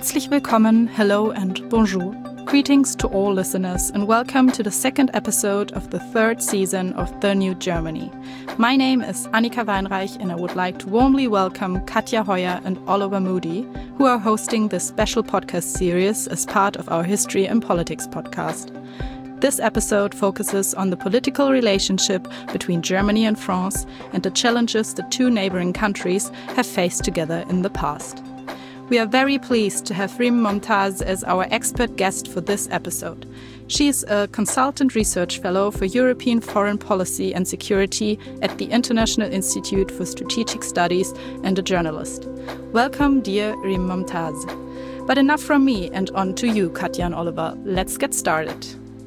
Herzlich willkommen, hello and bonjour. Greetings to all listeners and welcome to the second episode of the third season of The New Germany. My name is Annika Weinreich and I would like to warmly welcome Katja Heuer and Oliver Moody, who are hosting this special podcast series as part of our History and Politics podcast. This episode focuses on the political relationship between Germany and France and the challenges the two neighboring countries have faced together in the past. We are very pleased to have Rim Momtaz as our expert guest for this episode. She is a consultant research fellow for European foreign policy and security at the International Institute for Strategic Studies and a journalist. Welcome, dear Rim Momtaz. But enough from me and on to you, Katja and Oliver. Let's get started.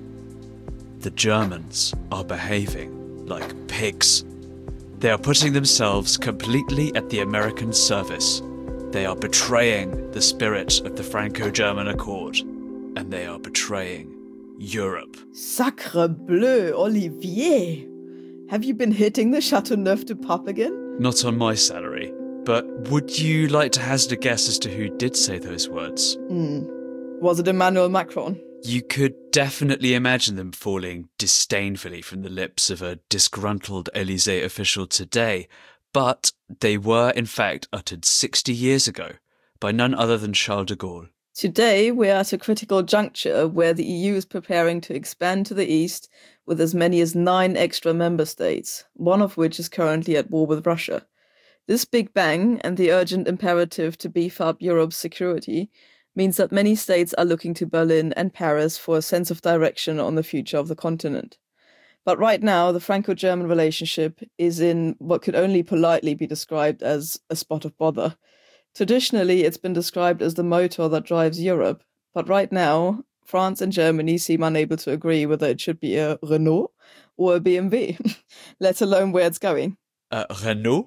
The Germans are behaving like pigs. They are putting themselves completely at the American service. They are betraying the spirit of the Franco-German Accord, and they are betraying Europe. Sacre bleu, Olivier! Have you been hitting the Châteauneuf-du-Pape again? Not on my salary, but would you like to hazard a guess as to who did say those words? Was it Emmanuel Macron? You could definitely imagine them falling disdainfully from the lips of a disgruntled Élysée official today, but they were in fact uttered 60 years ago by none other than Charles de Gaulle. Today we're at a critical juncture where the EU is preparing to expand to the east with as many as 9 extra member states, one of which is currently at war with Russia. This big bang and the urgent imperative to beef up Europe's security means that many states are looking to Berlin and Paris for a sense of direction on the future of the continent. But right now, the Franco-German relationship is in what could only politely be described as a spot of bother. Traditionally, it's been described as the motor that drives Europe. But right now, France and Germany seem unable to agree whether it should be a Renault or a BMW, let alone where it's going. Renault?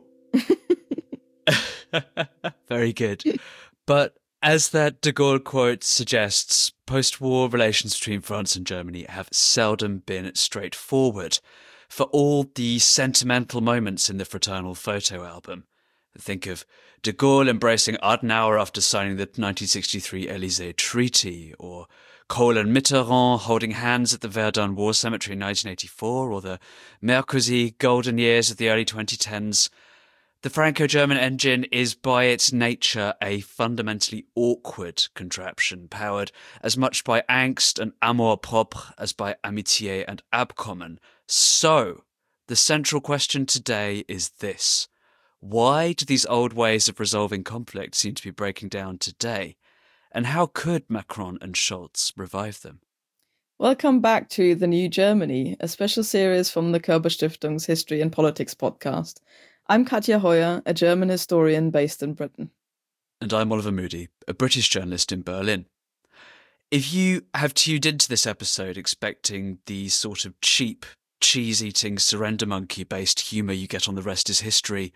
Very good. But as that de Gaulle quote suggests, post-war relations between France and Germany have seldom been straightforward. For all the sentimental moments in the fraternal photo album, think of de Gaulle embracing Adenauer after signing the 1963 Élysée Treaty, or Kohl and Mitterrand holding hands at the Verdun War Cemetery in 1984, or the Merkozy golden years of the early 2010s. The Franco-German engine is by its nature a fundamentally awkward contraption, powered as much by angst and amour-propre as by amitié and Abkommen. So, the central question today is this. Why do these old ways of resolving conflict seem to be breaking down today? And how could Macron and Scholz revive them? Welcome back to The New Germany, a special series from the Körber Stiftung's History and Politics podcast. I'm Katja Heuer, a German historian based in Britain. And I'm Oliver Moody, a British journalist in Berlin. If you have tuned into this episode expecting the sort of cheap, cheese-eating, surrender monkey-based humour you get on The Rest is History,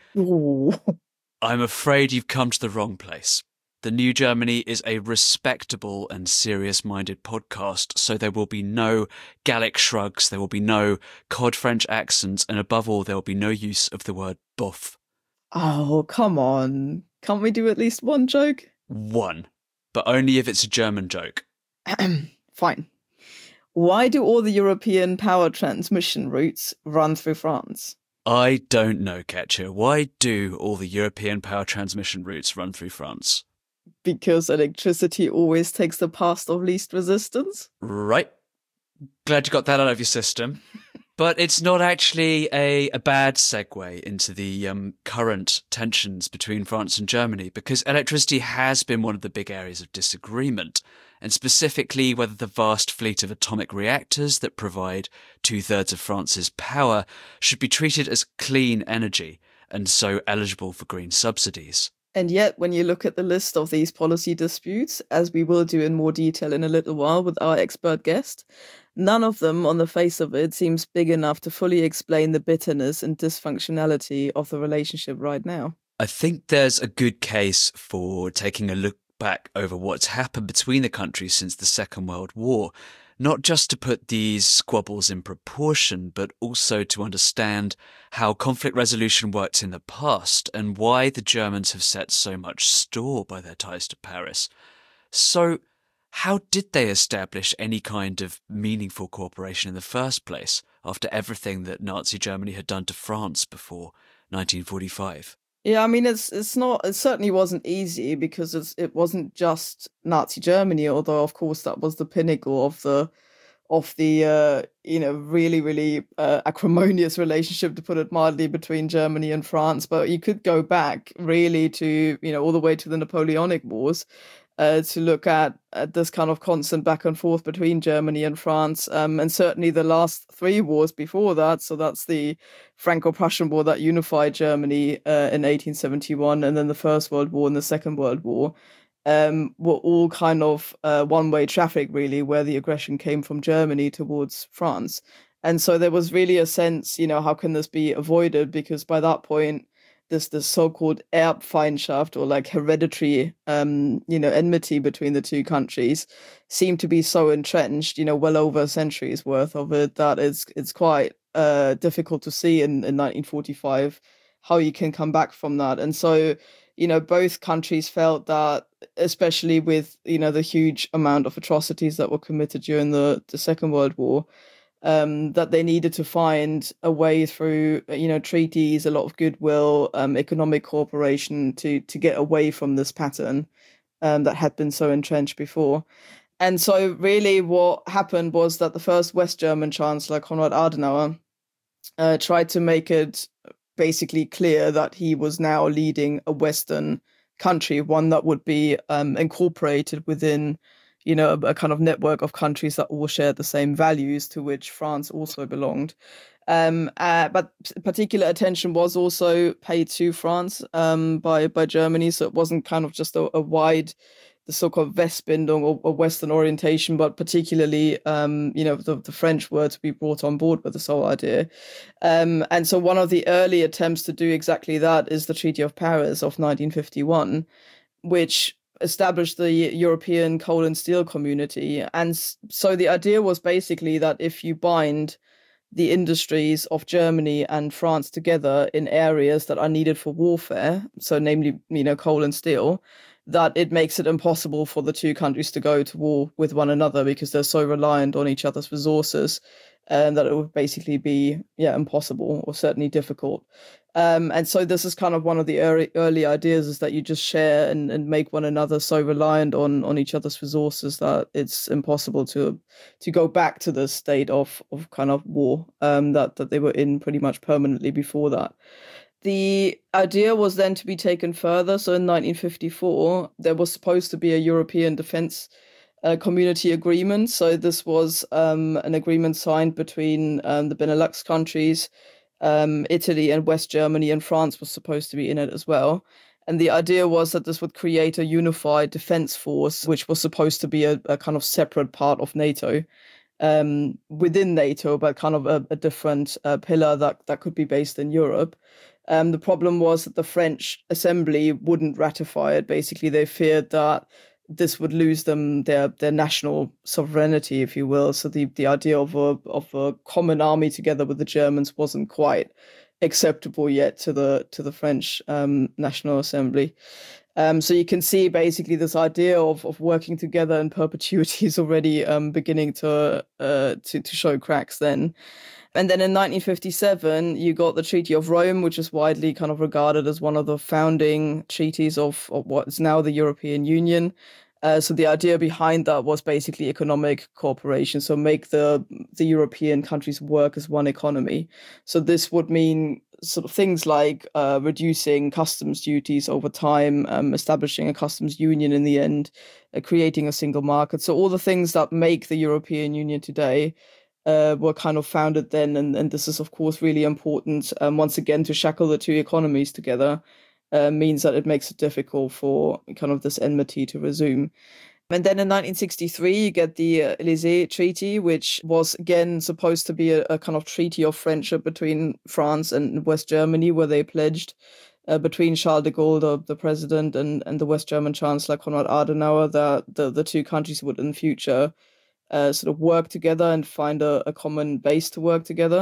I'm afraid you've come to the wrong place. The New Germany is a respectable and serious-minded podcast, so there will be no Gallic shrugs, there will be no cod French accents, and above all, there will be no use of the word bof. Oh, come on. Can't we do at least one joke? One, but only if it's a German joke. Fine. Why do all the European power transmission routes run through France? I don't know, Katja. Why do all the European power transmission routes run through France? Because electricity always takes the path of least resistance? Right. Glad you got that out of your system. But it's not actually a bad segue into the current tensions between France and Germany, because electricity has been one of the big areas of disagreement, and specifically whether the vast fleet of atomic reactors that provide 2/3 of France's power should be treated as clean energy and so eligible for green subsidies. And yet, when you look at the list of these policy disputes, as we will do in more detail in a little while with our expert guest, none of them, on the face of it, seems big enough to fully explain the bitterness and dysfunctionality of the relationship right now. I think there's a good case for taking a look back over what's happened between the countries since the Second World War, not just to put these squabbles in proportion, but also to understand how conflict resolution worked in the past and why the Germans have set so much store by their ties to Paris. So how did they establish any kind of meaningful cooperation in the first place after everything that Nazi Germany had done to France before 1945? Yeah, I mean, it certainly wasn't easy because it wasn't just Nazi Germany, although of course that was the pinnacle of the really, really acrimonious relationship, to put it mildly, between Germany and France. But you could go back really to, all the way to the Napoleonic Wars, to look at this kind of constant back and forth between Germany and France, and certainly the last three wars before that. So that's the Franco-Prussian War that unified Germany in 1871, and then the First World War and the Second World War. Were all kind of one-way traffic, really, where the aggression came from Germany towards France. And so there was really a sense, how can this be avoided? Because by that point, this so-called Erbfeindschaft, or like hereditary, enmity between the two countries seemed to be so entrenched, well over a century's worth of it, that it's quite difficult to see in 1945 how you can come back from that. And so, both countries felt that, especially with, the huge amount of atrocities that were committed during the Second World War, that they needed to find a way through, treaties, a lot of goodwill, economic cooperation to get away from this pattern that had been so entrenched before. And so really what happened was that the first West German Chancellor, Konrad Adenauer, tried to make it basically clear that he was now leading a Western country, one that would be incorporated within, a kind of network of countries that all shared the same values, to which France also belonged. But particular attention was also paid to France by Germany, so it wasn't kind of just a wide, the so-called Westbindung or Western orientation, but particularly, the French were to be brought on board with this whole idea. And so one of the early attempts to do exactly that is the Treaty of Paris of 1951, which established the European coal and steel community. And so the idea was basically that if you bind the industries of Germany and France together in areas that are needed for warfare, so namely, coal and steel, that it makes it impossible for the two countries to go to war with one another because they're so reliant on each other's resources, and that it would basically be impossible, or certainly difficult. And so this is kind of one of the early ideas, is that you just share and make one another so reliant on each other's resources that it's impossible to go back to the state of kind of war that they were in pretty much permanently before that. The idea was then to be taken further. So in 1954, there was supposed to be a European defense community agreement. So this was an agreement signed between the Benelux countries, Italy and West Germany, and France was supposed to be in it as well. And the idea was that this would create a unified defense force, which was supposed to be a kind of separate part of NATO, within NATO, but kind of a different pillar that could be based in Europe. The problem was that the French Assembly wouldn't ratify it. Basically, they feared that this would lose them their national sovereignty, if you will. So the idea of a common army together with the Germans wasn't quite acceptable yet to the French National Assembly. So you can see basically this idea of working together in perpetuity is already beginning to show cracks then. And then in 1957, you got the Treaty of Rome, which is widely kind of regarded as one of the founding treaties of what is now the European Union. So the idea behind that was basically economic cooperation. So make the European countries work as one economy. So this would mean sort of things like reducing customs duties over time, establishing a customs union in the end, creating a single market. So all the things that make the European Union today were kind of founded then. And this is, of course, really important. Once again, to shackle the two economies together means that it makes it difficult for kind of this enmity to resume. And then in 1963, you get the Élysée Treaty, which was again supposed to be a kind of treaty of friendship between France and West Germany, where they pledged between Charles de Gaulle, the president, and the West German Chancellor Konrad Adenauer, that the two countries would in future sort of work together and find a common base to work together.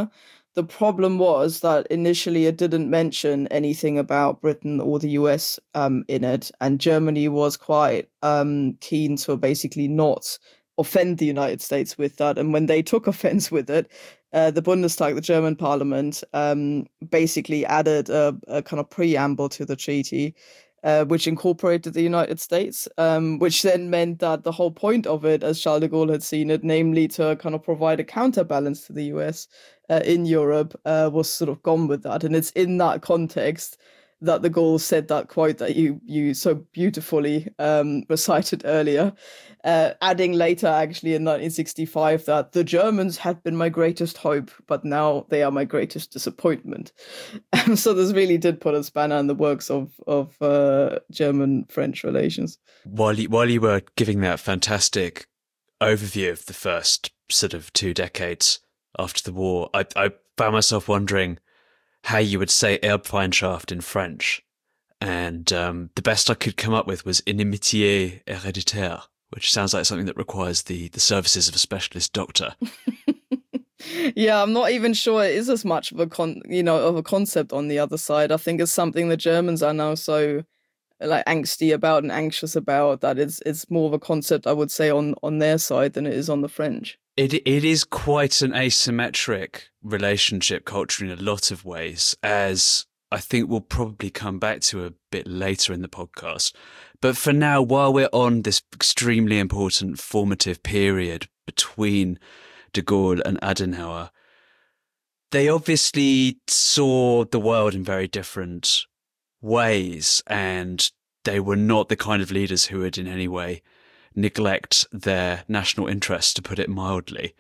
The problem was that initially it didn't mention anything about Britain or the US in it, and Germany was quite keen to basically not offend the United States with that. And when they took offense with it, the Bundestag, the German parliament, basically added a kind of preamble to the treaty, which incorporated the United States, which then meant that the whole point of it, as Charles de Gaulle had seen it, namely to kind of provide a counterbalance to the US in Europe, was sort of gone with that. And it's in that context that de Gaulle said that quote that you so beautifully recited earlier, adding later, actually, in 1965, that the Germans had been my greatest hope, but now they are my greatest disappointment. So this really did put a spanner in the works of German-French relations. While you were giving that fantastic overview of the first sort of 2 decades after the war, I found myself wondering how you would say Erbfeindschaft in French. And the best I could come up with was inimitié héréditaire, which sounds like something that requires the services of a specialist doctor. Yeah, I'm not even sure it is as much of a concept on the other side. I think it's something the Germans are now so angsty about and anxious about that it's more of a concept, I would say, on their side than it is on the French. It is quite an asymmetric relationship culture in a lot of ways, as I think we'll probably come back to a bit later in the podcast. But for now, while we're on this extremely important formative period between de Gaulle and Adenauer, they obviously saw the world in very different ways, and they were not the kind of leaders who would in any way neglect their national interests, to put it mildly.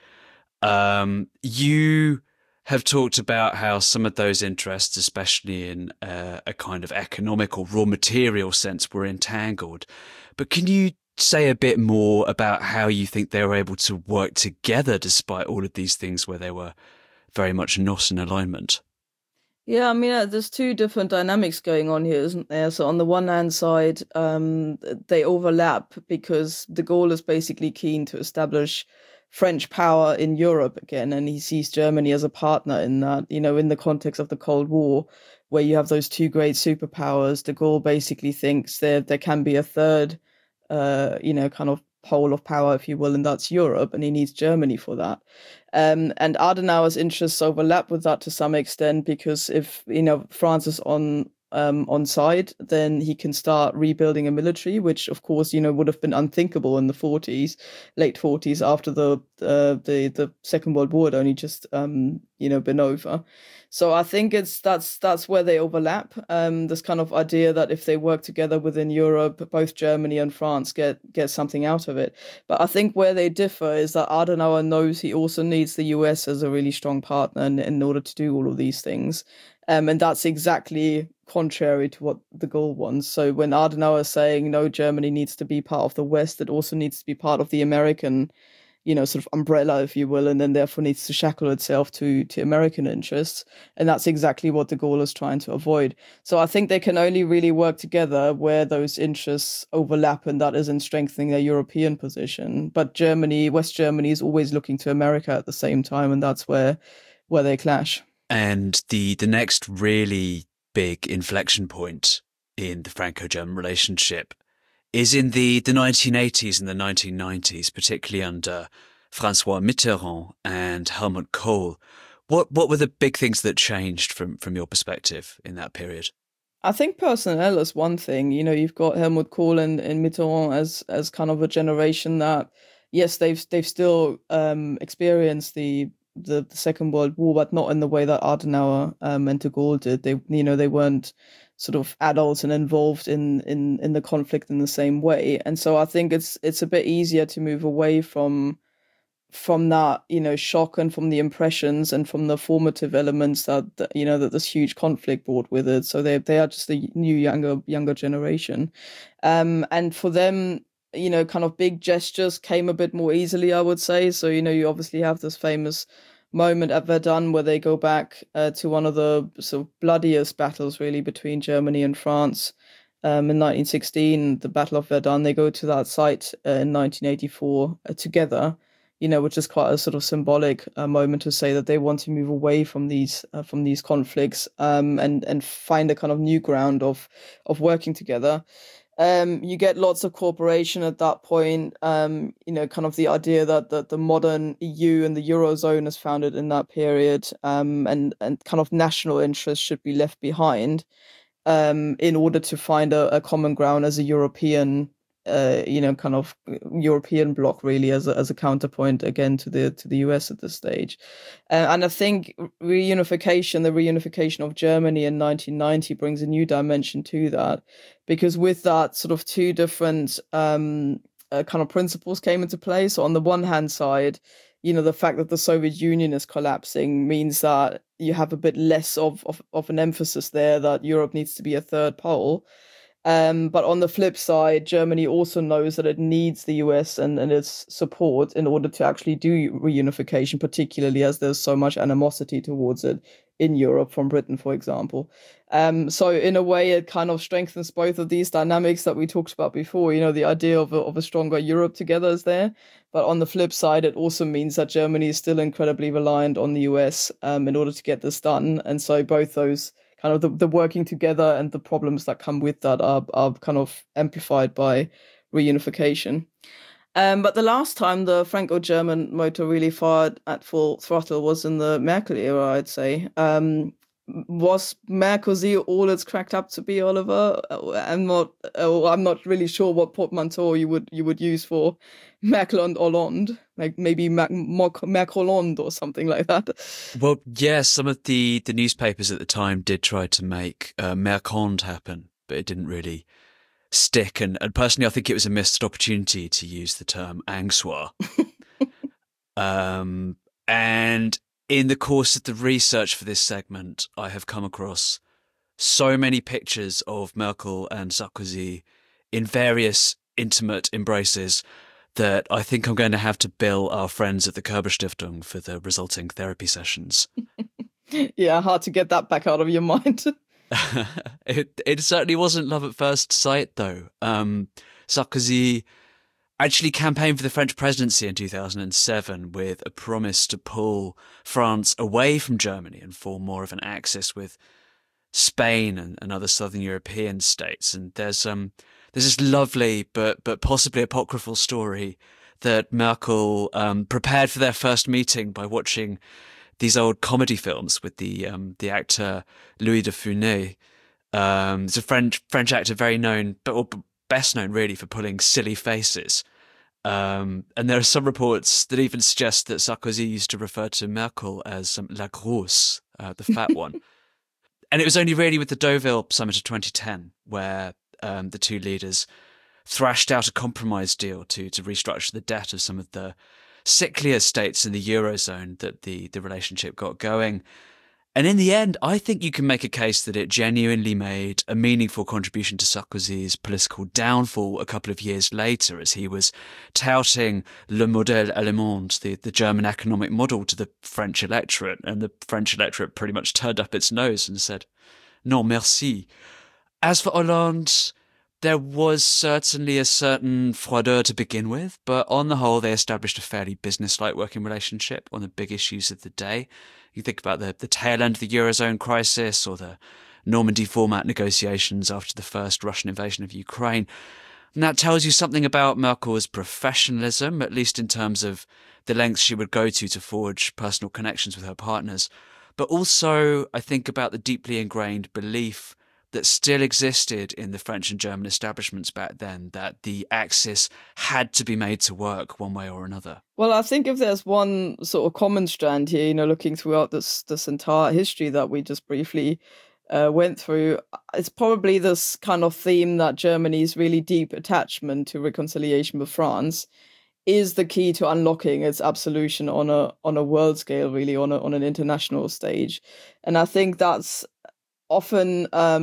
You have talked about how some of those interests, especially in a kind of economic or raw material sense, were entangled. But can you say a bit more about how you think they were able to work together despite all of these things where they were very much not in alignment? Yeah, I mean, there's 2 different dynamics going on here, isn't there? So on the one hand side, they overlap because de Gaulle is basically keen to establish French power in Europe again, and he sees Germany as a partner in that, in the context of the Cold War, where you have those 2 great superpowers. De Gaulle basically thinks there can be a third, kind of pole of power, if you will, and that's Europe, and he needs Germany for that. And Adenauer's interests overlap with that to some extent, because if France is on side, then he can start rebuilding a military, which of course would have been unthinkable in the late 40s, after the Second World War had only just been over. So I think that's where they overlap. This kind of idea that if they work together within Europe, both Germany and France get something out of it. But I think where they differ is that Adenauer knows he also needs the US as a really strong partner in order to do all of these things. And that's exactly contrary to what de Gaulle wants. So when Adenauer is saying, no, Germany needs to be part of the West, it also needs to be part of the American, sort of umbrella, if you will, and then therefore needs to shackle itself to American interests. And that's exactly what de Gaulle is trying to avoid. So I think they can only really work together where those interests overlap, and that is in strengthening their European position. But West Germany is always looking to America at the same time, and that's where they clash. And the next really big inflection point in the Franco-German relationship is in the 1980s and the 1990s, particularly under François Mitterrand and Helmut Kohl. What were the big things that changed from your perspective in that period? I think personnel is one thing. You've got Helmut Kohl and Mitterrand as kind of a generation that, yes, they've still experienced the Second World War, but not in the way that Adenauer and de Gaulle did. They weren't sort of adults and involved in the conflict in the same way. And so I think it's a bit easier to move away from that, shock, and from the impressions and from the formative elements that this huge conflict brought with it. So they are just a new younger generation, and for them, kind of big gestures came a bit more easily, I would say. So you obviously have this famous moment at Verdun where they go back to one of the sort of bloodiest battles really between Germany and France in 1916, the Battle of Verdun. They go to that site in 1984 together. which is quite a sort of symbolic moment to say that they want to move away from these conflicts, and find a kind of new ground of working together. You get lots of cooperation at that point. Kind of the idea that the modern EU and the Eurozone is founded in that period, and kind of national interests should be left behind, in order to find a common ground as a European, kind of European bloc, really, as a counterpoint again to the US at this stage. And I think the reunification of Germany in 1990 brings a new dimension to that, because with that, sort of two different kind of principles came into play. So on the one hand side, the fact that the Soviet Union is collapsing means that you have a bit less of an emphasis there that Europe needs to be a third pole. But on the flip side, Germany also knows that it needs the US and its support in order to actually do reunification, particularly as there's so much animosity towards it in Europe from Britain, for example. So in a way, it kind of strengthens both of these dynamics that we talked about before. The idea of a stronger Europe together is there. But on the flip side, it also means that Germany is still incredibly reliant on the US in order to get this done. And so both those kind of the working together and the problems that come with that are kind of amplified by reunification. But the last time the Franco-German motor really fired at full throttle was in the Merkel era, I'd say. Was Merkozy all it's cracked up to be, Oliver? I'm not really sure what portmanteau you would use for Merkel and Hollande, like maybe Merkel-Hollande or something like that. Well, yeah, some of the newspapers at the time did try to make Mercond happen, but it didn't really stick. And personally, I think it was a missed opportunity to use the term Ang-Soir. And in the course of the research for this segment, I have come across so many pictures of Merkel and Sarkozy in various intimate embraces that I think I'm going to have to bill our friends at the Körber Stiftung for the resulting therapy sessions. Yeah, hard to get that back out of your mind. It certainly wasn't love at first sight, though. Sarkozy actually campaigned for the French presidency in 2007 with a promise to pull France away from Germany and form more of an axis with Spain and other southern European states. And there's this lovely but possibly apocryphal story that Merkel prepared for their first meeting by watching these old comedy films with the actor Louis de Funès. He's a French actor, very known, but best known really for pulling silly faces. And there are some reports that even suggest that Sarkozy used to refer to Merkel as la grosse, the fat one. And it was only really with the Deauville summit of 2010 where the two leaders thrashed out a compromise deal to restructure the debt of some of the sicklier states in the Eurozone that the relationship got going. And in the end, I think you can make a case that it genuinely made a meaningful contribution to Sarkozy's political downfall a couple of years later, as he was touting le modèle allemand, the German economic model, to the French electorate. And the French electorate pretty much turned up its nose and said, non, merci. As for Hollande, there was certainly a certain froideur to begin with, but on the whole, they established a fairly business-like working relationship on the big issues of the day. You think about the tail end of the Eurozone crisis or the Normandy format negotiations after the first Russian invasion of Ukraine. And that tells you something about Merkel's professionalism, at least in terms of the lengths she would go to forge personal connections with her partners. But also, I think about the deeply ingrained belief that still existed in the French and German establishments back then, that the Axis had to be made to work one way or another. Well, I think if there's one sort of common strand here, looking throughout this entire history that we just briefly went through, it's probably this kind of theme that Germany's really deep attachment to reconciliation with France is the key to unlocking its absolution on a world scale, really, on an international stage. And I think that's often,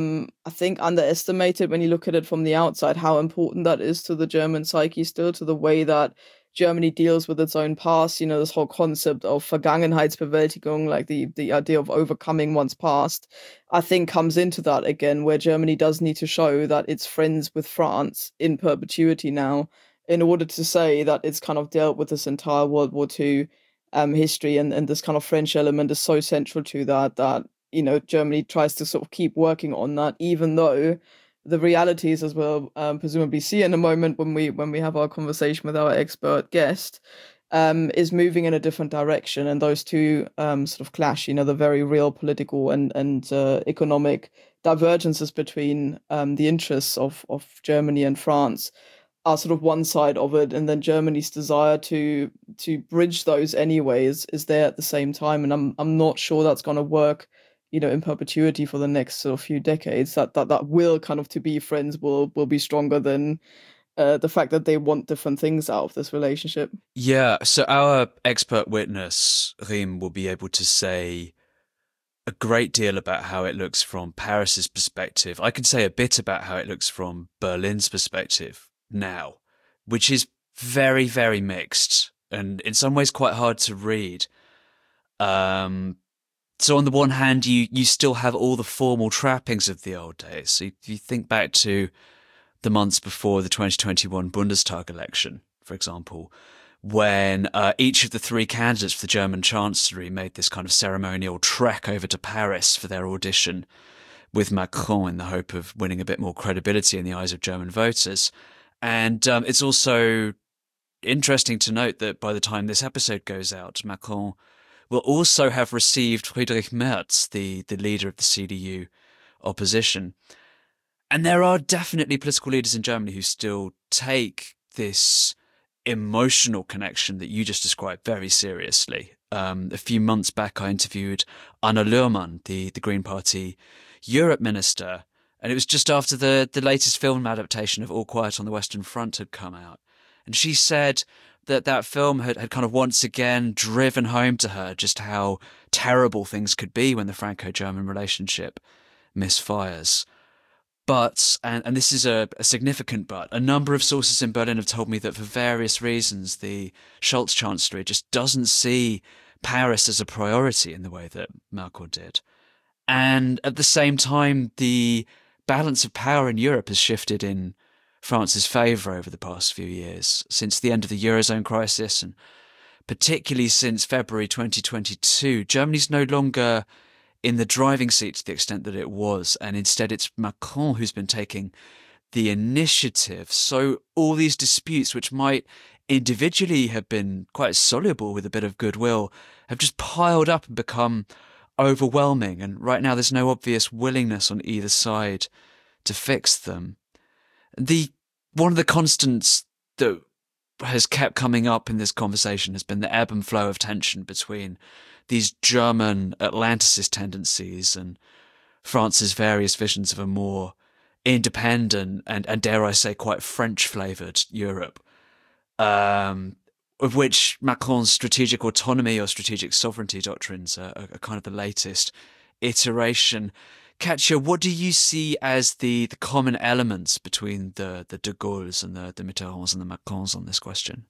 I think, underestimated when you look at it from the outside, how important that is to the German psyche still, to the way that Germany deals with its own past. This whole concept of Vergangenheitsbewältigung, like the idea of overcoming one's past, I think comes into that again, where Germany does need to show that it's friends with France in perpetuity now, in order to say that it's kind of dealt with this entire World War II history, and this kind of French element is so central to that Germany tries to sort of keep working on that, even though the realities, as we'll presumably see in a moment when we have our conversation with our expert guest, is moving in a different direction, and those two sort of clash. The very real political and economic divergences between the interests of Germany and France are sort of one side of it, and then Germany's desire to bridge those anyways is there at the same time, and I'm not sure that's going to work, in perpetuity for the next sort of few decades. That will kind of, to be friends, will be stronger than the fact that they want different things out of this relationship. Yeah, so our expert witness, Rim, will be able to say a great deal about how it looks from Paris's perspective. I can say a bit about how it looks from Berlin's perspective now, which is very, very mixed and in some ways quite hard to read. So on the one hand, you still have all the formal trappings of the old days. So you think back to the months before the 2021 Bundestag election, for example, when each of the three candidates for the German Chancellery made this kind of ceremonial trek over to Paris for their audition with Macron in the hope of winning a bit more credibility in the eyes of German voters. And it's also interesting to note that by the time this episode goes out, Macron will also have received Friedrich Merz, the leader of the CDU opposition. And there are definitely political leaders in Germany who still take this emotional connection that you just described very seriously. A few months back, I interviewed Anna Luhrmann, the Green Party Europe minister, and it was just after the latest film adaptation of All Quiet on the Western Front had come out. And she said that film had kind of once again driven home to her just how terrible things could be when the Franco-German relationship misfires. But, and this is a significant but, a number of sources in Berlin have told me that for various reasons, the Scholz Chancellery just doesn't see Paris as a priority in the way that Merkel did. And at the same time, the balance of power in Europe has shifted in France's favour over the past few years, since the end of the Eurozone crisis, and particularly since February 2022. Germany's no longer in the driving seat to the extent that it was, and instead it's Macron who's been taking the initiative. So all these disputes, which might individually have been quite soluble with a bit of goodwill, have just piled up and become overwhelming, and right now there's no obvious willingness on either side to fix them. One of the constants that has kept coming up in this conversation has been the ebb and flow of tension between these German Atlanticist tendencies and France's various visions of a more independent and dare I say, quite French-flavoured Europe, of which Macron's strategic autonomy or strategic sovereignty doctrines are kind of the latest iteration. Katja, what do you see as the common elements between the de Gaulles and the Mitterrands and the Macrons on this question?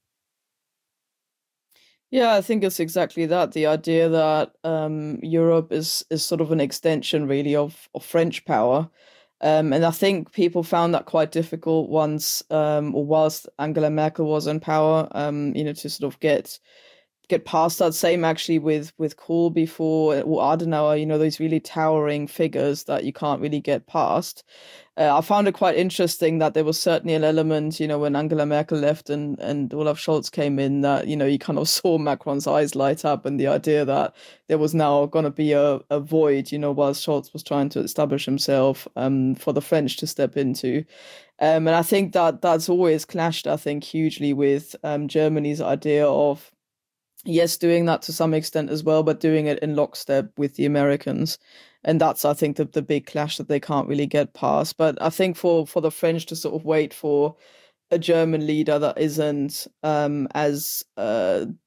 Yeah, I think it's exactly that. The idea that Europe is sort of an extension, really, of French power. And I think people found that quite difficult once, or whilst Angela Merkel was in power, to sort of get past that. Same actually with Kohl before, or Adenauer, those really towering figures that you can't really get past. I found it quite interesting that there was certainly an element, when Angela Merkel left and Olaf Scholz came in, that, you kind of saw Macron's eyes light up, and the idea that there was now going to be a void, while Scholz was trying to establish himself for the French to step into. And I think that's always clashed, I think, hugely with Germany's idea of, yes, doing that to some extent as well, but doing it in lockstep with the Americans. And that's, I think, the big clash that they can't really get past. But I think for the French to sort of wait for a German leader that isn't as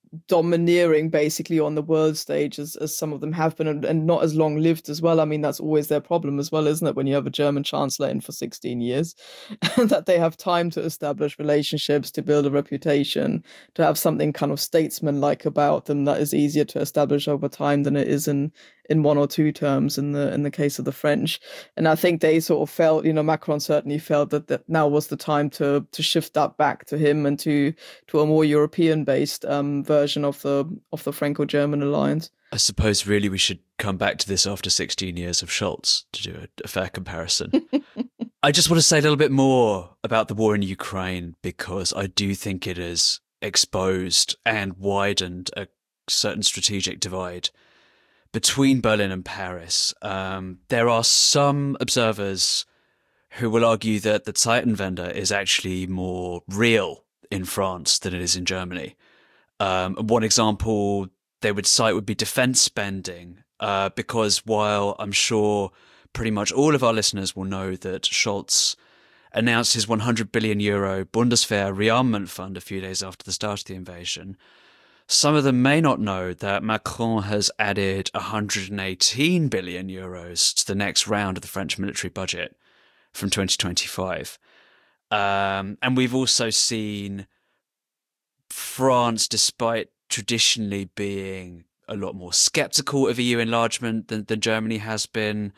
domineering basically on the world stage as some of them have been, and not as long lived as well. I mean, that's always their problem as well, isn't it, when you have a German chancellor in for 16 years, that they have time to establish relationships, to build a reputation, to have something kind of statesman-like about them that is easier to establish over time than it is in 1 or 2 terms in the case of the French. And I think they sort of felt, Macron certainly felt that now was the time to shift that back to him and to a more European-based version of the Franco-German alliance. I suppose really we should come back to this after 16 years of Scholz to do a fair comparison. I just want to say a little bit more about the war in Ukraine, because I do think it has exposed and widened a certain strategic divide between Berlin and Paris. There are some observers who will argue that the Zeitenwende is actually more real in France than it is in Germany. One example they would cite would be defense spending, because while I'm sure pretty much all of our listeners will know that Scholz announced his 100 billion euro Bundeswehr rearmament fund a few days after the start of the invasion, some of them may not know that Macron has added 118 billion euros to the next round of the French military budget from 2025. And we've also seen France, despite traditionally being a lot more skeptical of EU enlargement than Germany has been,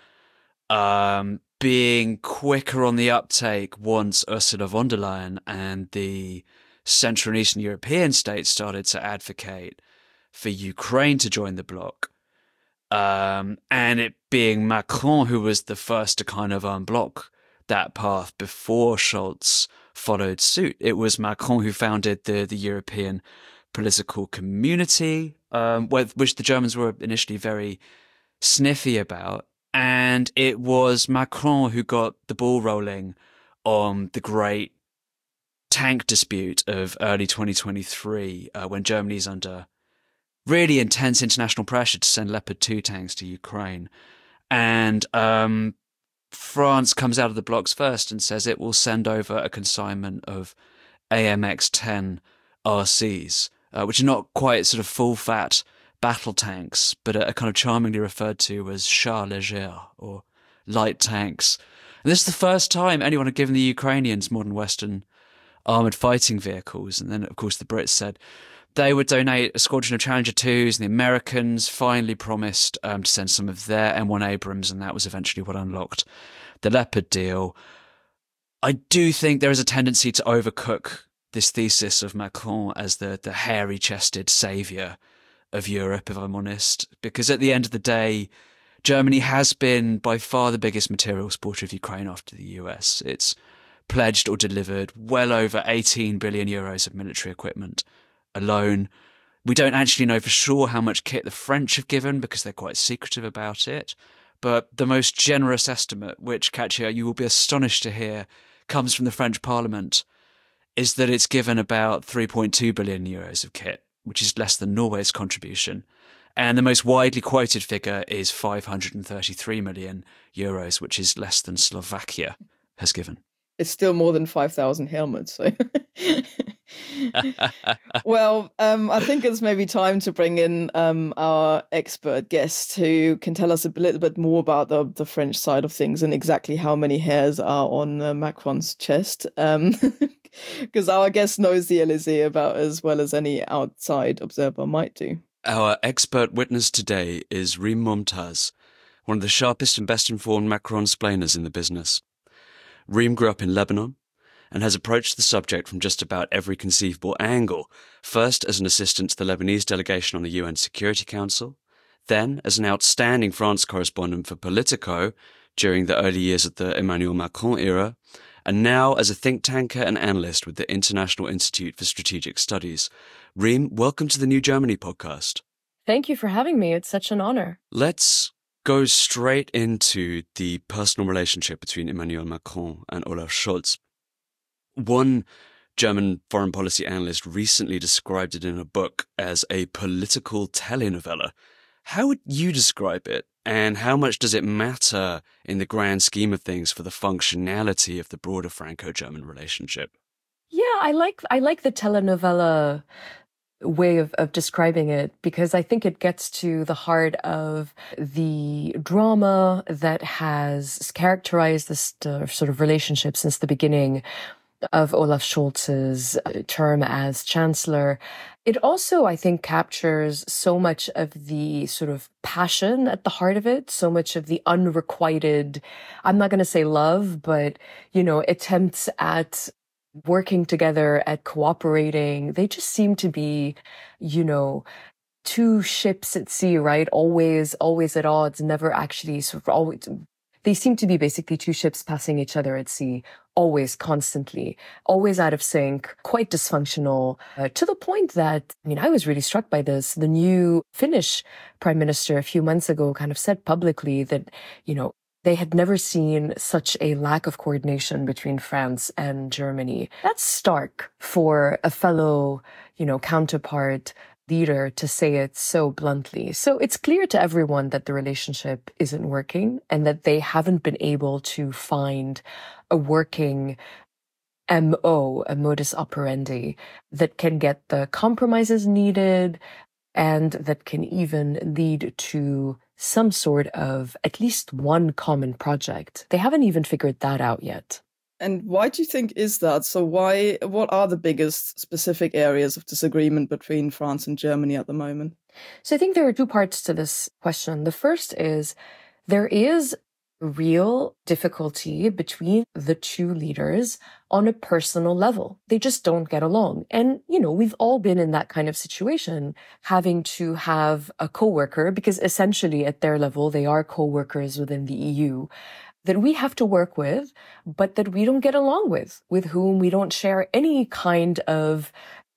being quicker on the uptake once Ursula von der Leyen and the Central and Eastern European states started to advocate for Ukraine to join the bloc. And it being Macron who was the first to kind of unblock that path before Scholz followed suit. It was Macron who founded the European political community, which the Germans were initially very sniffy about. And it was Macron who got the ball rolling on the great tank dispute of early 2023, when Germany's under really intense international pressure to send Leopard 2 tanks to Ukraine. And France comes out of the blocks first and says it will send over a consignment of AMX-10 RCs, which are not quite sort of full-fat battle tanks, but are kind of charmingly referred to as chars légers, or light tanks. And this is the first time anyone had given the Ukrainians modern Western armoured fighting vehicles. And then, of course, the Brits said they would donate a squadron of Challenger 2s, and the Americans finally promised to send some of their M1 Abrams, and that was eventually what unlocked the Leopard deal. I do think there is a tendency to overcook this thesis of Macron as the hairy-chested saviour of Europe, if I'm honest, because at the end of the day, Germany has been by far the biggest material supporter of Ukraine after the US. It's pledged or delivered well over 18 billion euros of military equipment alone. We don't actually know for sure how much kit the French have given because they're quite secretive about it. But the most generous estimate, which, Katya, you will be astonished to hear, comes from the French Parliament, is that it's given about 3.2 billion euros of kit, which is less than Norway's contribution. And the most widely quoted figure is 533 million euros, which is less than Slovakia has given. It's still more than 5,000 helmets. So. Well, I think it's maybe time to bring in our expert guest who can tell us a little bit more about the French side of things and exactly how many hairs are on Macron's chest. Because our guest knows the Elysée about as well as any outside observer might do. Our expert witness today is Reem Momtaz, one of the sharpest and best informed Macron-splainers in the business. Reem grew up in Lebanon and has approached the subject from just about every conceivable angle, first as an assistant to the Lebanese delegation on the UN Security Council, then as an outstanding France correspondent for Politico during the early years of the Emmanuel Macron era, and now as a think tanker and analyst with the International Institute for Strategic Studies. Reem, welcome to the New Germany podcast. Thank you for having me. It's such an honor. Let's go straight into the personal relationship between Emmanuel Macron and Olaf Scholz. One German foreign policy analyst recently described it in a book as a political telenovela. How would you describe it? And how much does it matter in the grand scheme of things for the functionality of the broader Franco-German relationship? Yeah, I like the telenovela way of describing it, because I think it gets to the heart of the drama that has characterized this sort of relationship since the beginning of Olaf Scholz's term as chancellor. It also, I think, captures so much of the sort of passion at the heart of it, so much of the unrequited, I'm not going to say love, but, attempts at working together, at cooperating. They just seem to be, two ships at sea, right? Always at odds, never actually sort of always. They seem to be basically two ships passing each other at sea, always, constantly, always out of sync, quite dysfunctional, to the point that, I was really struck by this. The new Finnish prime minister a few months ago kind of said publicly that, they had never seen such a lack of coordination between France and Germany. That's stark for a fellow, counterpart leader to say it so bluntly. So it's clear to everyone that the relationship isn't working and that they haven't been able to find a working MO, a modus operandi, that can get the compromises needed and that can even lead to some sort of at least one common project. They haven't even figured that out yet. And why do you think is that? So what are the biggest specific areas of disagreement between France and Germany at the moment? So I think there are two parts to this question. The first is there is real difficulty between the two leaders on a personal level. They just don't get along. And, we've all been in that kind of situation, having to have a coworker, because essentially at their level, they are coworkers within the EU, that we have to work with, but that we don't get along with whom we don't share any kind of,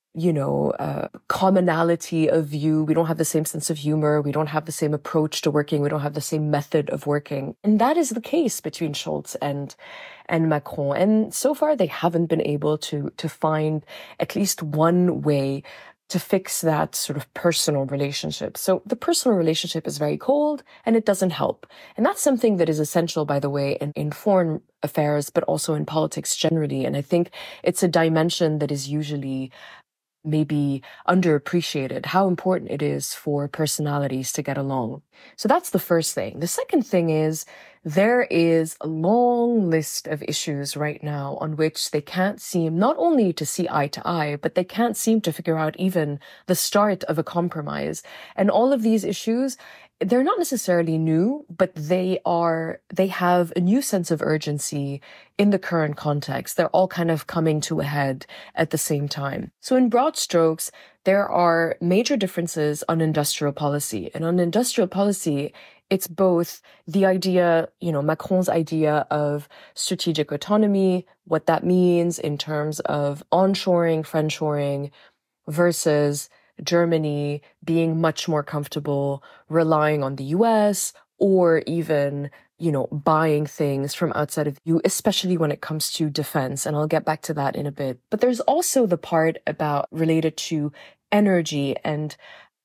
commonality of view. We don't have the same sense of humor. We don't have the same approach to working. We don't have the same method of working. And that is the case between Scholz and Macron. And so far, they haven't been able to find at least one way to fix that sort of personal relationship. So the personal relationship is very cold and it doesn't help. And that's something that is essential, by the way, in foreign affairs, but also in politics generally. And I think it's a dimension that is usually maybe underappreciated, how important it is for personalities to get along. So that's the first thing. The second thing is there is a long list of issues right now on which they can't seem not only to see eye to eye, but they can't seem to figure out even the start of a compromise. And all of these issues, they're not necessarily new, but they have a new sense of urgency in the current context. They're all kind of coming to a head at the same time. So in broad strokes, there are major differences on industrial policy. And on industrial policy, it's both the idea, Macron's idea of strategic autonomy, what that means in terms of onshoring, friendshoring, versus Germany being much more comfortable relying on the US or even, buying things from outside of the EU, especially when it comes to defense. And I'll get back to that in a bit. But there's also the part related to energy and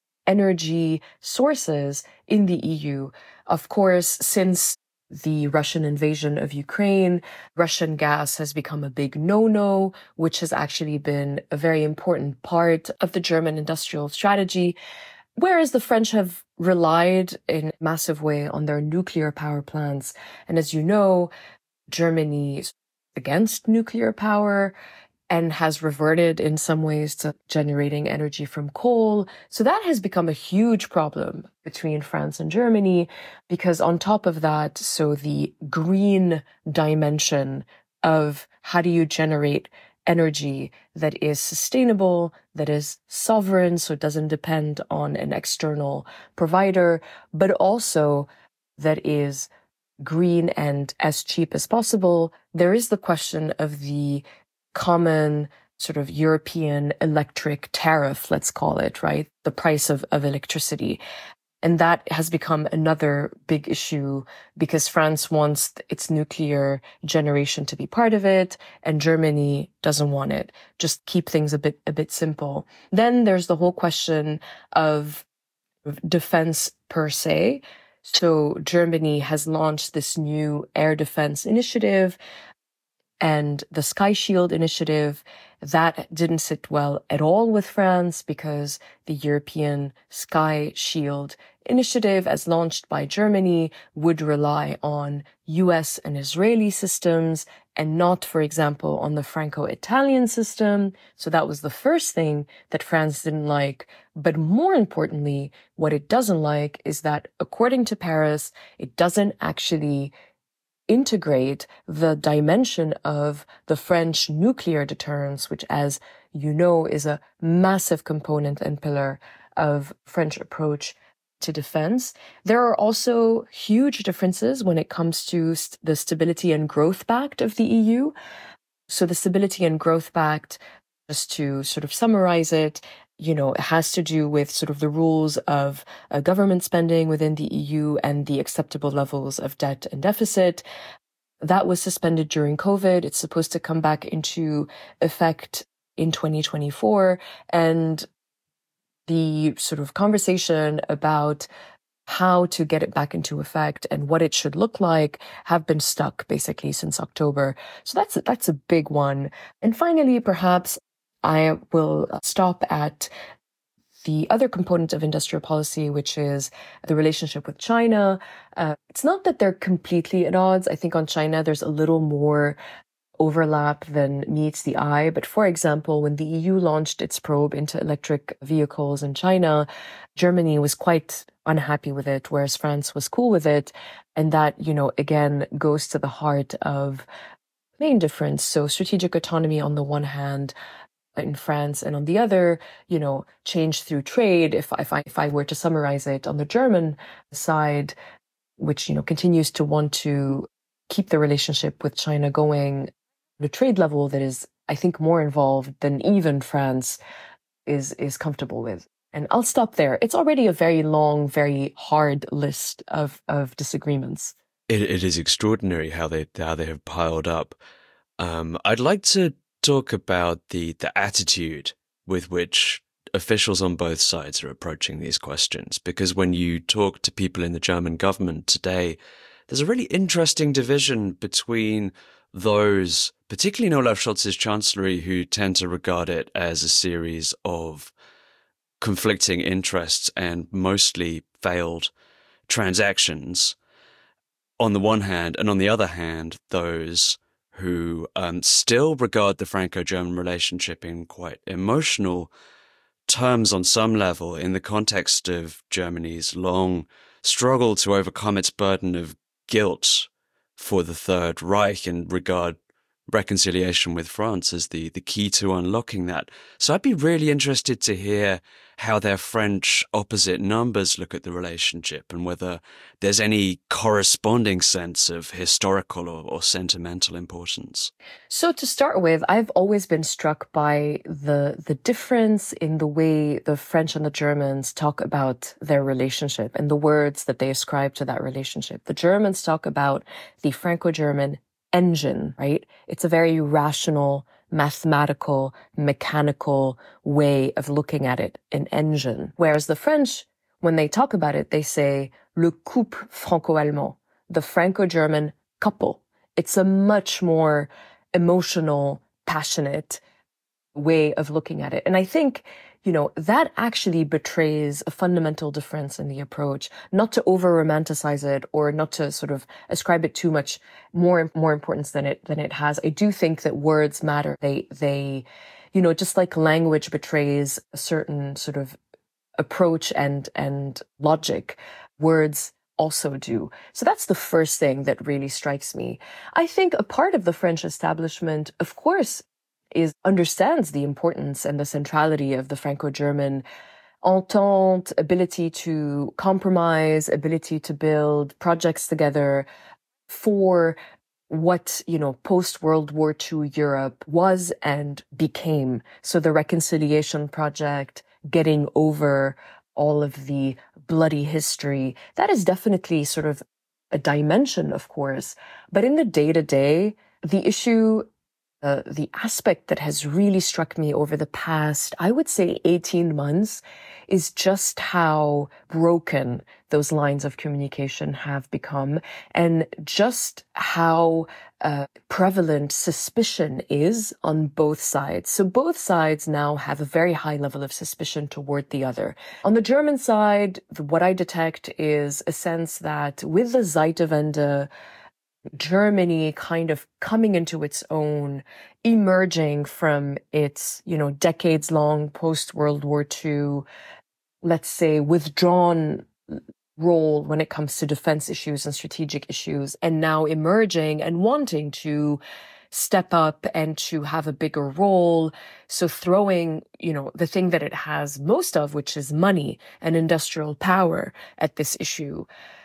energy sources in the EU. Of course, since the Russian invasion of Ukraine, Russian gas has become a big no-no, which has actually been a very important part of the German industrial strategy. Whereas the French have relied in a massive way on their nuclear power plants. And as you know, Germany is against nuclear power and has reverted in some ways to generating energy from coal. So that has become a huge problem between France and Germany, because on top of that, so the green dimension of how do you generate energy that is sustainable, that is sovereign, so it doesn't depend on an external provider, but also that is green and as cheap as possible. There is the question of the common sort of European electric tariff, let's call it, right? The price of electricity. And that has become another big issue because France wants its nuclear generation to be part of it and Germany doesn't want it. Just keep things a bit simple. Then there's the whole question of defense per se. So Germany has launched this new air defense initiative. And the Sky Shield initiative, that didn't sit well at all with France because the European Sky Shield initiative, as launched by Germany, would rely on US and Israeli systems and not, for example, on the Franco-Italian system. So that was the first thing that France didn't like. But more importantly, what it doesn't like is that, according to Paris, it doesn't actually integrate the dimension of the French nuclear deterrence, which, as you know, is a massive component and pillar of French approach to defense. There are also huge differences when it comes to the Stability and Growth Pact of the EU. So the Stability and Growth Pact, just to sort of summarize it, it has to do with sort of the rules of government spending within the EU and the acceptable levels of debt and deficit. That was suspended during COVID. It's supposed to come back into effect in 2024. And the sort of conversation about how to get it back into effect and what it should look like have been stuck basically since October. So that's a big one. And finally, perhaps I will stop at the other component of industrial policy, which is the relationship with China. It's not that they're completely at odds. I think on China, there's a little more overlap than meets the eye. But for example, when the EU launched its probe into electric vehicles in China, Germany was quite unhappy with it, whereas France was cool with it. And that, again, goes to the heart of the main difference. So strategic autonomy on the one hand, in France, and on the other, change through trade. If I were to summarize it on the German side, which, continues to want to keep the relationship with China going at a trade level that is, I think, more involved than even France is comfortable with. And I'll stop there. It's already a very long, very hard list of disagreements. It is extraordinary how they have piled up. I'd like to talk about the attitude with which officials on both sides are approaching these questions, because when you talk to people in the German government today, there's a really interesting division between those, particularly in Olaf Scholz's chancellery, who tend to regard it as a series of conflicting interests and mostly failed transactions on the one hand, and on the other hand, those who still regard the Franco-German relationship in quite emotional terms on some level in the context of Germany's long struggle to overcome its burden of guilt for the Third Reich and regard reconciliation with France as the key to unlocking that. So I'd be really interested to hear how their French opposite numbers look at the relationship and whether there's any corresponding sense of historical or sentimental importance. So to start with, I've always been struck by the difference in the way the French and the Germans talk about their relationship and the words that they ascribe to that relationship. The Germans talk about the Franco-German engine, right? It's a very rational, mathematical, mechanical way of looking at it, an engine. Whereas the French, when they talk about it, they say le couple franco-allemand, the Franco-German couple. It's a much more emotional, passionate way of looking at it. And I think, that actually betrays a fundamental difference in the approach, not to over-romanticize it or not to sort of ascribe it too much more importance than it has. I do think that words matter. They just like language betrays a certain sort of approach and logic, words also do. So that's the first thing that really strikes me. I think a part of the French establishment, of course, understands the importance and the centrality of the Franco-German entente, ability to compromise, ability to build projects together for what, post-World War II Europe was and became. So the reconciliation project, getting over all of the bloody history, that is definitely sort of a dimension, of course. But in the day-to-day, the issue the aspect that has really struck me over the past, I would say 18 months, is just how broken those lines of communication have become, and just how prevalent suspicion is on both sides. So both sides now have a very high level of suspicion toward the other. On the German side, what I detect is a sense that with the Zeitenwende, Germany kind of coming into its own, emerging from its, decades-long post-World War II, let's say, withdrawn role when it comes to defense issues and strategic issues, and now emerging and wanting to step up and to have a bigger role. So throwing, the thing that it has most of, which is money and industrial power at this issue.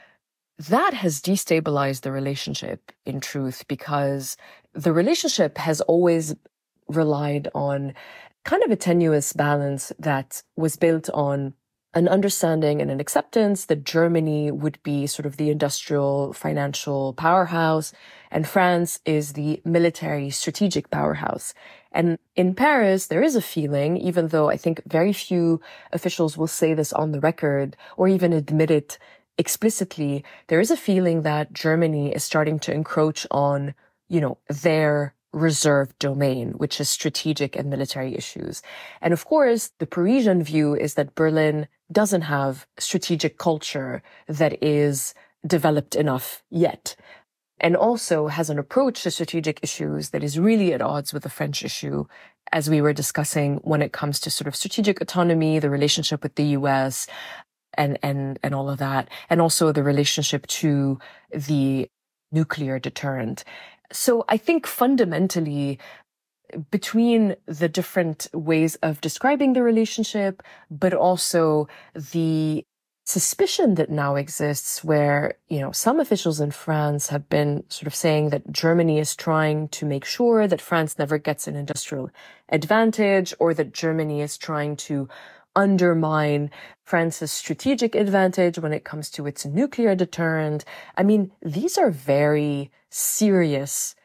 That has destabilized the relationship, in truth, because the relationship has always relied on kind of a tenuous balance that was built on an understanding and an acceptance that Germany would be sort of the industrial financial powerhouse, and France is the military strategic powerhouse. And in Paris, there is a feeling, even though I think very few officials will say this on the record or even admit it explicitly, there is a feeling that Germany is starting to encroach on, their reserved domain, which is strategic and military issues. And of course, the Parisian view is that Berlin doesn't have strategic culture that is developed enough yet, and also has an approach to strategic issues that is really at odds with the French issue, as we were discussing when it comes to sort of strategic autonomy, the relationship with the US, and all of that, and also the relationship to the nuclear deterrent. So I think fundamentally, between the different ways of describing the relationship, but also the suspicion that now exists where, some officials in France have been sort of saying that Germany is trying to make sure that France never gets an industrial advantage, or that Germany is trying to undermine France's strategic advantage when it comes to its nuclear deterrent. I mean, these are very serious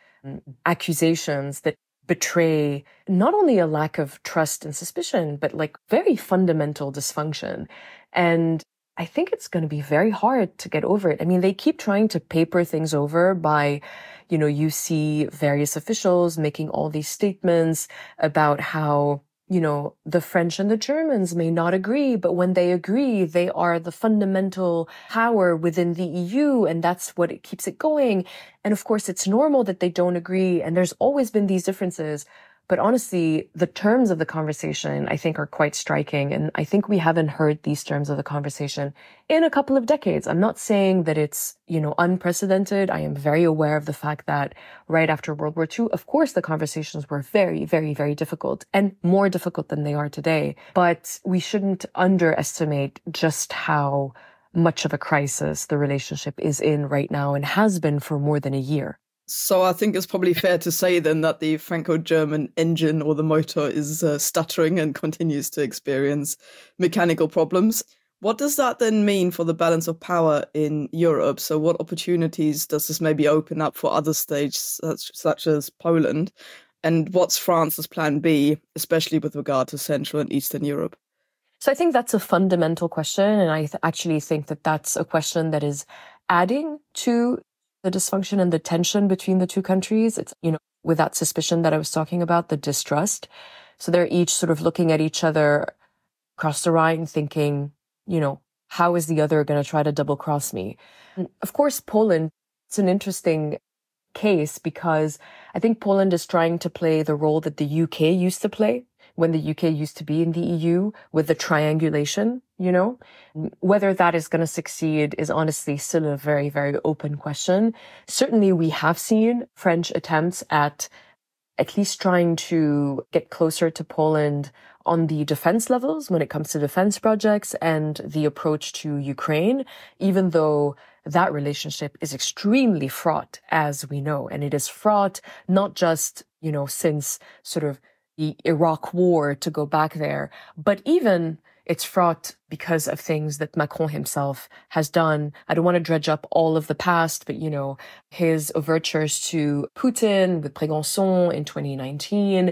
accusations that betray not only a lack of trust and suspicion, but like very fundamental dysfunction. And I think it's going to be very hard to get over it. I mean, they keep trying to paper things over by, you see various officials making all these statements about how the French and the Germans may not agree, but when they agree, they are the fundamental power within the EU, and that's what it keeps it going. And of course, it's normal that they don't agree, and there's always been these differences. But honestly, the terms of the conversation, I think, are quite striking. And I think we haven't heard these terms of the conversation in a couple of decades. I'm not saying that it's, unprecedented. I am very aware of the fact that right after World War II, of course, the conversations were very, very, very difficult, and more difficult than they are today. But we shouldn't underestimate just how much of a crisis the relationship is in right now, and has been for more than a year. So I think it's probably fair to say then that the Franco-German engine, or the motor, is stuttering and continues to experience mechanical problems. What does that then mean for the balance of power in Europe? So what opportunities does this maybe open up for other states such as Poland? And what's France's plan B, especially with regard to Central and Eastern Europe? So I think that's a fundamental question. And I actually think that that's a question that is adding to the dysfunction and the tension between the two countries. It's, with that suspicion that I was talking about, the distrust. So they're each sort of looking at each other across the Rhine thinking, how is the other going to try to double cross me? And of course, Poland, it's an interesting case because I think Poland is trying to play the role that the UK used to play when the UK used to be in the EU, with the triangulation, Whether that is going to succeed is honestly still a very, very open question. Certainly, we have seen French attempts at least trying to get closer to Poland on the defense levels when it comes to defense projects and the approach to Ukraine, even though that relationship is extremely fraught, as we know. And it is fraught not just, since sort of the Iraq war, to go back there, but even It's fraught because of things that Macron himself has done. I don't want to dredge up all of the past, but, his overtures to Putin with Brégançon in 2019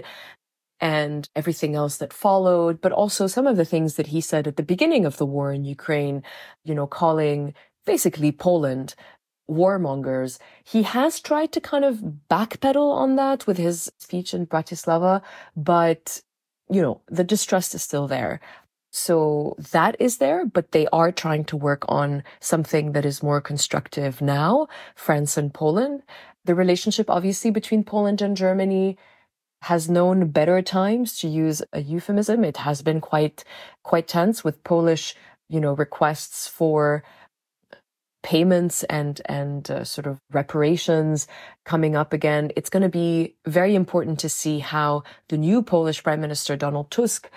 and everything else that followed, but also some of the things that he said at the beginning of the war in Ukraine, calling basically Poland warmongers. He has tried to kind of backpedal on that with his speech in Bratislava, but, the distrust is still there. So that is there, but they are trying to work on something that is more constructive now, France and Poland. The relationship, obviously, between Poland and Germany has known better times, to use a euphemism. It has been quite tense with Polish, requests for payments and sort of reparations coming up again. It's going to be very important to see how the new Polish Prime Minister, Donald Tusk,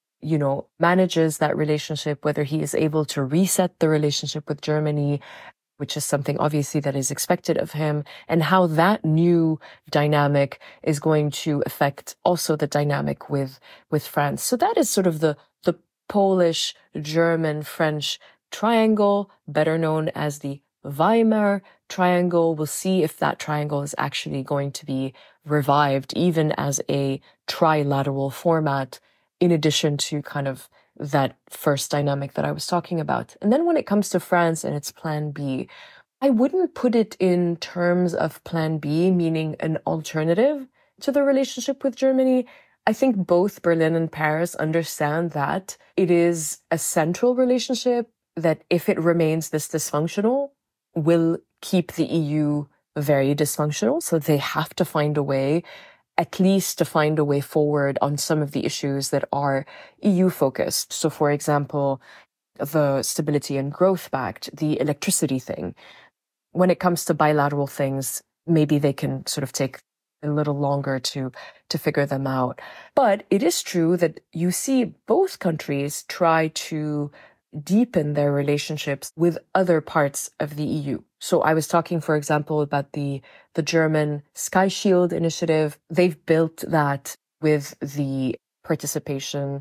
manages that relationship, whether he is able to reset the relationship with Germany, which is something obviously that is expected of him, and how that new dynamic is going to affect also the dynamic with France. So that is sort of the Polish, German, French triangle, better known as the Weimar Triangle. We'll see if that triangle is actually going to be revived, even as a trilateral format, in addition to kind of that first dynamic that I was talking about. And then when it comes to France and its plan B, I wouldn't put it in terms of plan B, meaning an alternative to the relationship with Germany. I think both Berlin and Paris understand that it is a central relationship that, if it remains this dysfunctional, will keep the EU very dysfunctional. So they have to find a way, at least to find a way forward on some of the issues that are EU focused. So, for example, the Stability and Growth Pact, the electricity thing. When it comes to bilateral things, maybe they can sort of take a little longer to figure them out. But it is true that you see both countries try to deepen their relationships with other parts of the EU. So I was talking, for example, about the German Sky Shield initiative. They've built that with the participation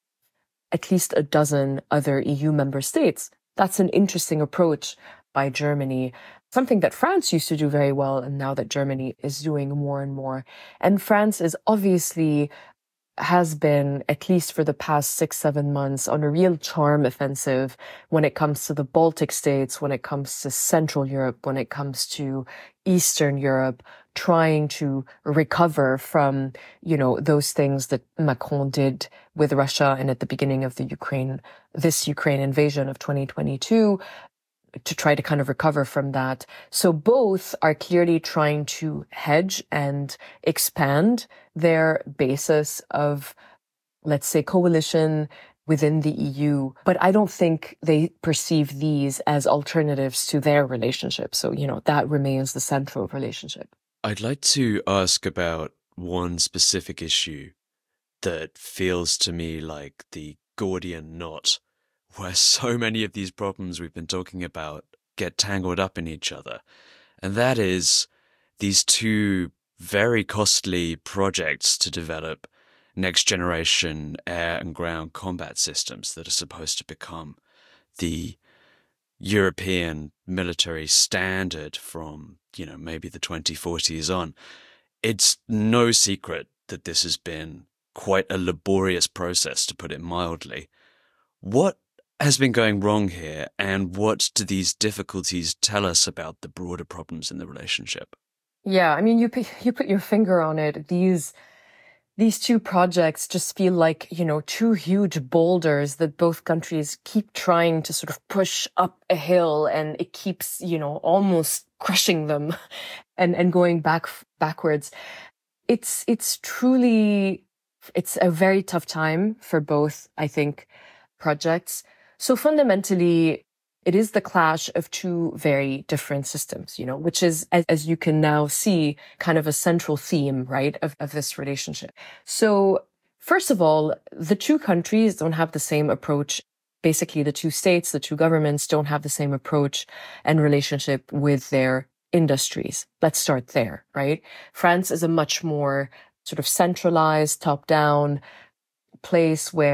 at least a dozen other EU member states. That's an interesting approach by Germany, something that France used to do very well, and now that Germany is doing more and more. And France is obviously has been, at least for the past 6-7 months, on a real charm offensive when it comes to the Baltic states, when it comes to Central Europe, when it comes to Eastern Europe, trying to recover from, those things that Macron did with Russia and at the beginning of this Ukraine invasion of 2022, to try to kind of recover from that. So both are clearly trying to hedge and expand their basis of, let's say, coalition within the EU. But I don't think they perceive these as alternatives to their relationship. So, that remains the central relationship. I'd like to ask about one specific issue that feels to me like the Gordian knot, where so many of these problems we've been talking about get tangled up in each other. And that is these two very costly projects to develop next generation air and ground combat systems that are supposed to become the European military standard from, maybe the 2040s on. It's no secret that this has been quite a laborious process, to put it mildly. What has been going wrong here, and what do these difficulties tell us about the broader problems in the relationship? Yeah, I mean, you put your finger on it. These two projects just feel like, two huge boulders that both countries keep trying to sort of push up a hill, and it keeps, almost crushing them and going backwards. It's a very tough time for both, I think, projects. So fundamentally, it is the clash of two very different systems, which is, as you can now see, kind of a central theme, right, of this relationship. So first of all, the two countries don't have the same approach. Basically, the two states, the two governments don't have the same approach and relationship with their industries. Let's start there, right? France is a much more sort of centralized, top-down place where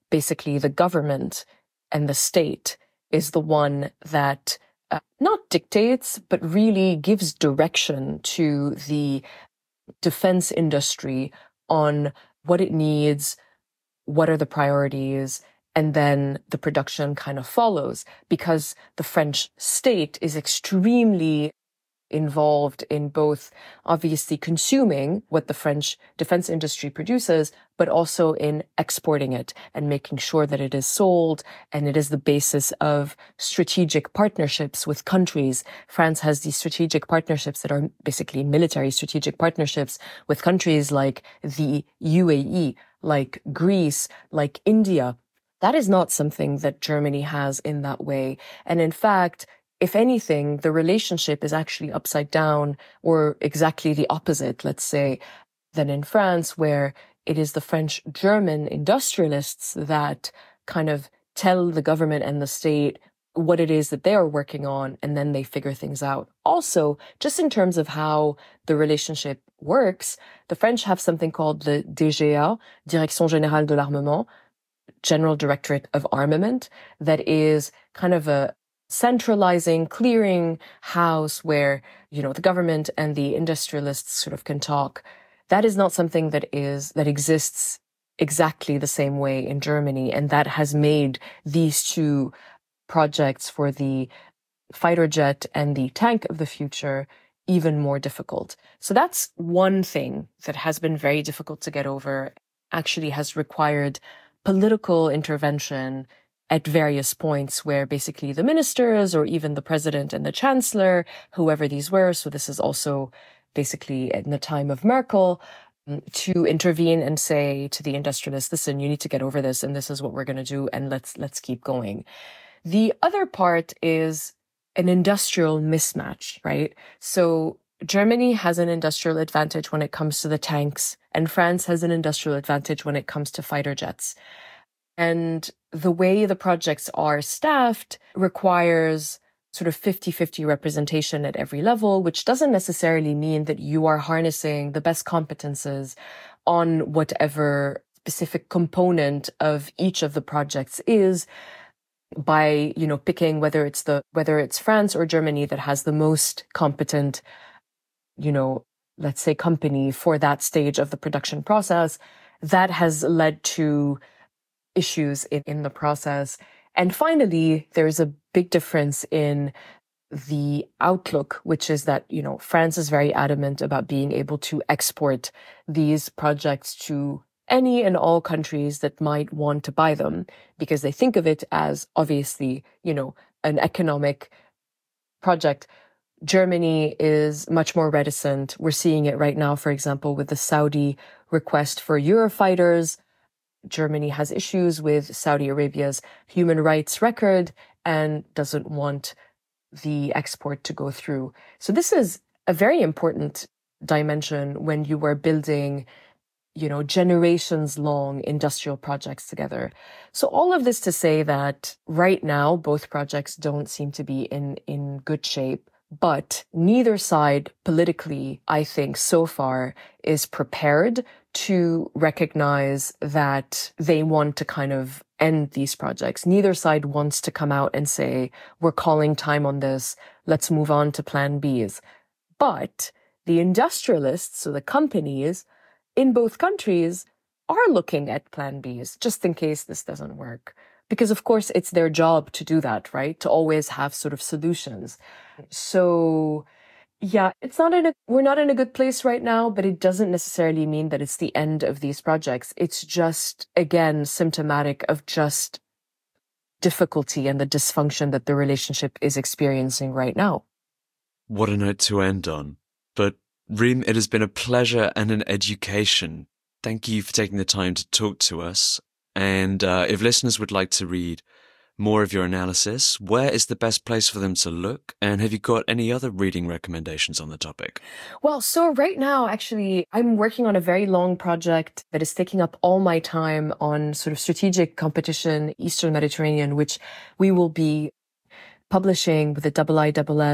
basically the government and the state is the one that not dictates, but really gives direction to the defense industry on what it needs, what are the priorities, and then the production kind of follows, because the French state is extremely involved in both obviously consuming what the French defense industry produces, but also in exporting it and making sure that it is sold. And it is the basis of strategic partnerships with countries. France has these strategic partnerships that are basically military strategic partnerships with countries like the UAE, like Greece, like India. That is not something that Germany has in that way. And in fact, if anything, the relationship is actually upside down, or exactly the opposite, let's say, than in France, where it is the French-German industrialists that kind of tell the government and the state what it is that they are working on, and then they figure things out. Also, just in terms of how the relationship works, the French have something called the DGA, Direction Générale de l'Armement, General Directorate of Armament, that is kind of a centralizing, clearing house where, the government and the industrialists sort of can talk. That is not something that exists exactly the same way in Germany. And that has made these two projects for the fighter jet and the tank of the future even more difficult. So that's one thing that has been very difficult to get over, actually has required political intervention at various points, where basically the ministers or even the president and the chancellor, whoever these were, so this is also basically in the time of Merkel, to intervene and say to the industrialists, listen, you need to get over this, and this is what we're going to do, and let's keep going. The other part is an industrial mismatch, right? So Germany has an industrial advantage when it comes to the tanks, and France has an industrial advantage when it comes to fighter jets. And the way the projects are staffed requires sort of 50-50 representation at every level, which doesn't necessarily mean that you are harnessing the best competences on whatever specific component of each of the projects is, by, picking whether it's France or Germany that has the most competent, let's say company for that stage of the production process. That has led to issues in the process. And finally, there's a big difference in the outlook, which is that, France is very adamant about being able to export these projects to any and all countries that might want to buy them, because they think of it as obviously, an economic project. Germany is much more reticent. We're seeing it right now, for example, with the Saudi request for Eurofighters. Germany has issues with Saudi Arabia's human rights record and doesn't want the export to go through. So this is a very important dimension when you are building, generations long industrial projects together. So all of this to say that right now, both projects don't seem to be in good shape. But neither side politically, I think, so far is prepared to recognize that they want to kind of end these projects. Neither side wants to come out and say, we're calling time on this, let's move on to plan Bs. But the industrialists, so the companies in both countries, are looking at plan Bs just in case this doesn't work. Because, of course, it's their job to do that, right? To always have sort of solutions. So, yeah, we're not in a good place right now, but it doesn't necessarily mean that it's the end of these projects. It's just, again, symptomatic of just difficulty and the dysfunction that the relationship is experiencing right now. What a note to end on. But, Reem, it has been a pleasure and an education. Thank you for taking the time to talk to us. And if listeners would like to read more of your analysis, where is the best place for them to look? And have you got any other reading recommendations on the topic? Well, so right now, actually, I'm working on a very long project that is taking up all my time on sort of strategic competition, Eastern Mediterranean, which we will be publishing with the IISS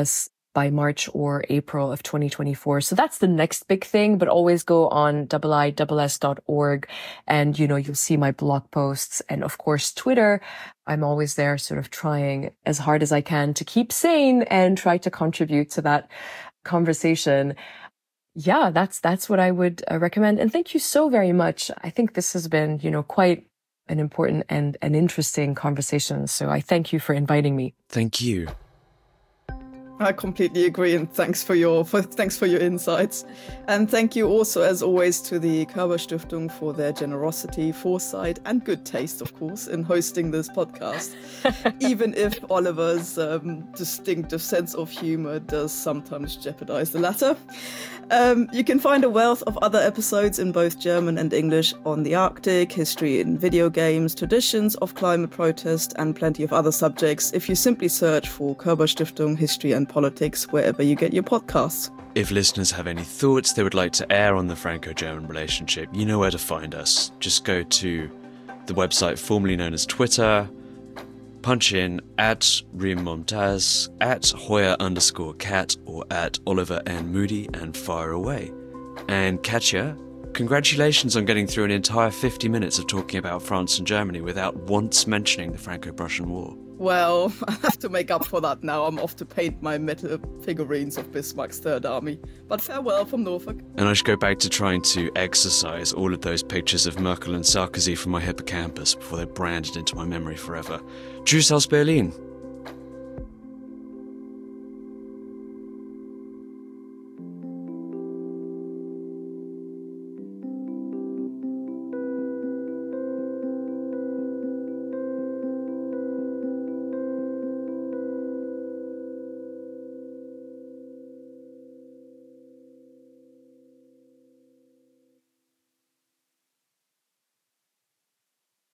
by March or April of 2024. So that's the next big thing, but always go on iiss.org and, you'll see my blog posts and of course, Twitter. I'm always there sort of trying as hard as I can to keep sane and try to contribute to that conversation. Yeah, that's what I would recommend. And thank you so very much. I think this has been, quite an important and an interesting conversation. So I thank you for inviting me. Thank you. I completely agree, and thanks for your insights. And thank you also, as always, to the Körber Stiftung for their generosity, foresight, and good taste, of course, in hosting this podcast. Even if Oliver's distinctive sense of humor does sometimes jeopardize the latter. You can find a wealth of other episodes in both German and English on the Arctic, history in video games, traditions of climate protest, and plenty of other subjects if you simply search for Körber Stiftung History and Politics wherever you get your podcasts. If listeners have any thoughts they would like to air on the Franco-German relationship, you know where to find us. Just go to the website formerly known as Twitter, punch in @RiemMomtaz, @Hoyer_cat, or @Oliver N. Moody, and fire away. And Katja, congratulations on getting through an entire 50 minutes of talking about France and Germany without once mentioning the Franco-Prussian War. Well, I have to make up for that now. I'm off to paint my metal figurines of Bismarck's Third Army. But farewell from Norfolk. And I should go back to trying to exercise all of those pictures of Merkel and Sarkozy from my hippocampus before they're branded into my memory forever. Tschüss aus Berlin.